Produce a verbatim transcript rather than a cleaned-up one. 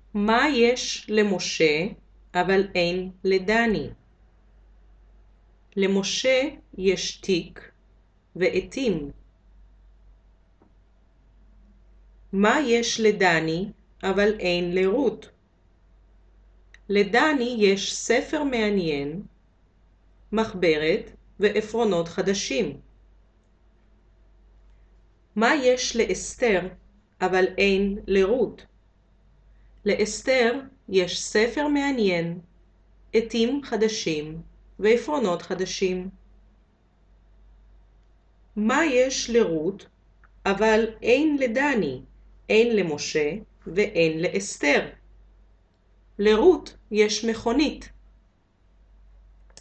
מה יש למשה אבל אין לדני? למשה יש תיק ועטים. מה יש לדני אבל אין לרות? לדני יש ספר מעניין, מחברת ועפרונות חדשים. מה יש לאסתר אבל אין לרות? לאסתר יש ספר מעניין, עטים חדשים ועפרונות חדשים. מה יש לרות אבל אין לדני, אין למשה ואין לאסתר? לרות יש מכונית